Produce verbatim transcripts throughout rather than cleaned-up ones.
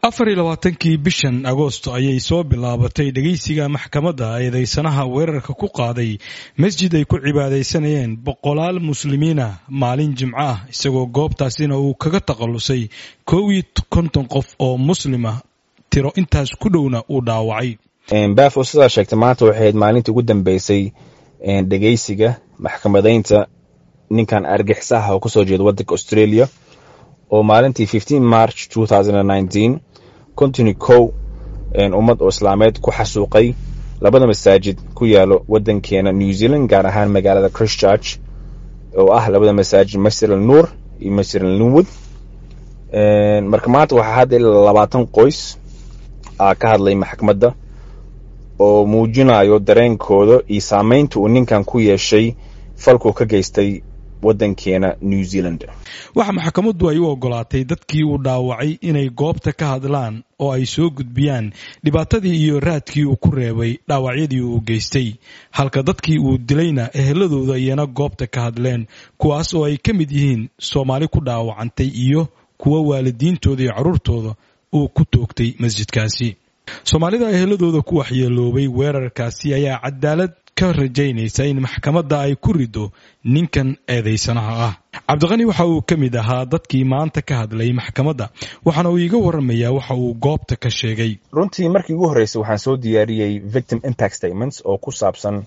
afar iyo labaatankii bishan Agoosto ayay soo bilaabatay dhageysiga maxkamadda eedeysanaha weerarka ku qaaday masjid ay ku cibaadeysanayeen boqolaal muslimiina maalin Jimco ah isagoo goobtaasina uu kaga taqalusay kow iyo konton qof oo muslima tiro intaas ku dhowna uu dhaawacay. baafo sida sheegtay maanta waxay ahayd maalintii ugu dambeysay dhageysiga maxkamadeynta ninkan argixisaaha oo ku soo jeeda waddanka Australia oo maalintii fifteenth March twenty nineteen continue kow ummad oo islaameed ku xasuuqay labada masaajid ku yaalo waddankeena New Zealand gaar ahaan magaalada Christchurch oo ah labada masaajid Masjid al-Nur iyo Masjid al-Linwood. marka maanta waxaa hadda labaatan qoys ah ka hadlay maxkamadda oo muujinayo dareenkooda iyo saameynta uu ninkan ku yeeshay falku ka geystay waddankeena New Zealand. waxa maxkamaddu ay u ogolaatay dadkii uu dhaawacay inay goobta ka hadlaan oo ay soo gudbiyaan dhibaatadii iyo raadkii uu ku reebay dhaawacyadii uu geystay, halka dadkii uu dilayna eheladooda iyana goobta ka hadleen, kuwaas oo ay ka mid yihiin Soomaali ku dhaawacantay iyo kuwa waalidiintooda iyo carruurtooda uu ku toogtay masjidkaasi. Soomaalida eheladooda ku waxyeeloobay weerarkaasi ayaa cadaalad ka rajaynaysa in maxkamadda ay ku rido ninkan eedeysanaha ah. Cabdiqani waxa uu ka mid ahaa dadkii maanta ka hadlay maxkamadda, waxaana uu iga waramayaa waxa uu goobta ka sheegay. runtii markii ugu horreysay waxaan soo diyaariyey victim impact statements oo ku saabsan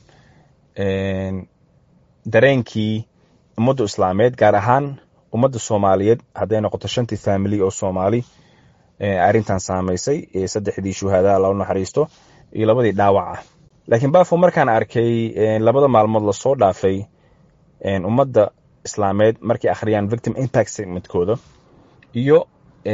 dareenkii ummadda islaameed gaar ahaan ummadda Soomaaliyeed hadday noqoto shantii family oo Soomaali arrintan saameysay, saddexdii shuhada la naxariisto iyo labadii dhaawac ah. laakiin baafo markaan arkay labada maalmood la soo dhaafay ummadda islaameed markay akhriyaan victim impact statementkooda iyo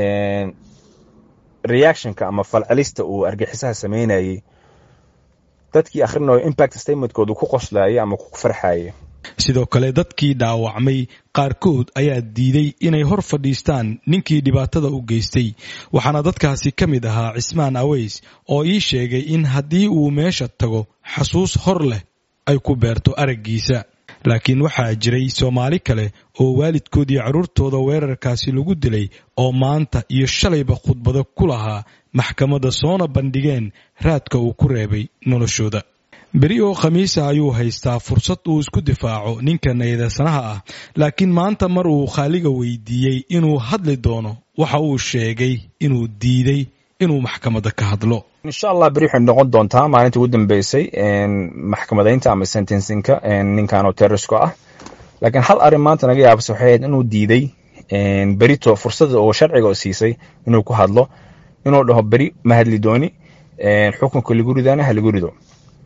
reactionka ama falcelista uu argaxisaha sameynayay, dadkii akhrinayo impact statementkooda ku qoslayay ama ku farxayay. sidoo kale dadkii dhaawacmay qaarkood ayaa diiday inay hor fadhiistaan ninkii dhibaatada u geystay, waxaana dadkaasi ka mid ahaa Cismaan Aweys oo ii sheegay in haddii uu meesha tago xasuus hor leh ay ku beerto araggiisa. laakiin waxaa jiray Soomaali kale oo waalidkood iyo carruurtooda weerarkaasi lagu dilay oo maanta iyo shalayba khudbado ku lahaa maxkamadda soona bandhigeen raadka uu ku reebay noloshooda. beri oo khamiisa ayuu haystaa fursad uu isku difaaco ninkan eedeysanaha ah, laakiin maanta mar uu khaaliga weydiiyey inuu hadli doono waxa uu sheegay inuu diiday inuu maxkamadda ka hadlo. insha Allah beri waxay noqon doontaa maalintii ugu dambeysay maxkamadeynta ama sentencingka ninkan oo terrorist ah. laakiin hal arrin maanta naga yaabsay waxay ahayd inuu diiday berito fursad oo sharciga oo siisay inuu ku hadlo, inuu dhaho beri ma hadli dooni, xukunka lagu ridana ha lagu rido.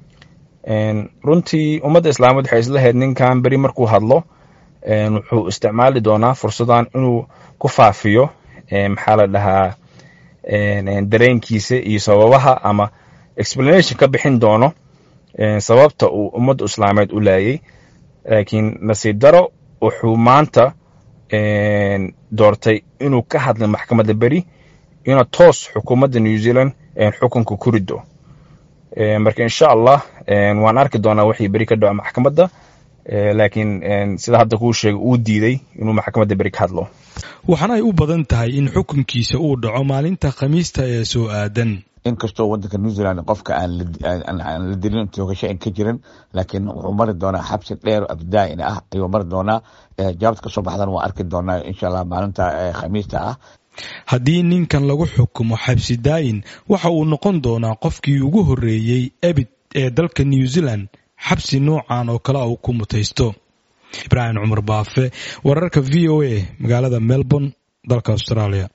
runtii ummadda islaameed waxay isla hayd ninkan beri markuu hadlo wuxuu isticmaali doonaa fursadan inuu ku faafiyo maxaa la dhahaa dareenkiisa iyo sababaha ama explanation ka bixin doono sababta uu ummadda islaameed u laayay. laakiin nasiib daro wuxuu maanta doortay inuu ka hadlo maxkamadda beri inuu toos xukuumadda New Zealand xukunka ku rido. marka insha Allah waan arki doonaa wixii beri ka dhaco maxkamadda, laakiin sida hadda kuu sheegay uu diiday inuu maxkamadda beri ka hadlo. waxaana ay u badan tahay in xukunkiisa uu dhaco maalinta Khamiista ee soo aadan. inkastoo waddanka New Zealand qofka aan la dilin toogasho ka jirin, laakiin wuxuu mari doonaa xabsi dheer abdaa'in ah ayuu mari doonaa. jawaabta ka soo baxdan waa arki doonaa insha Allah maalinta Khamiista ah. haddii ninkan lagu xukumo xabsi daa'in waxa uu noqon doonaa qofkii ugu horreeyay abid ee dalka New Zealand xabsi noocan oo kale uu ku mutaysto. Ibrahim Cumar Baafe, wararka V O A, magaalada Melbourne, dalka Australia.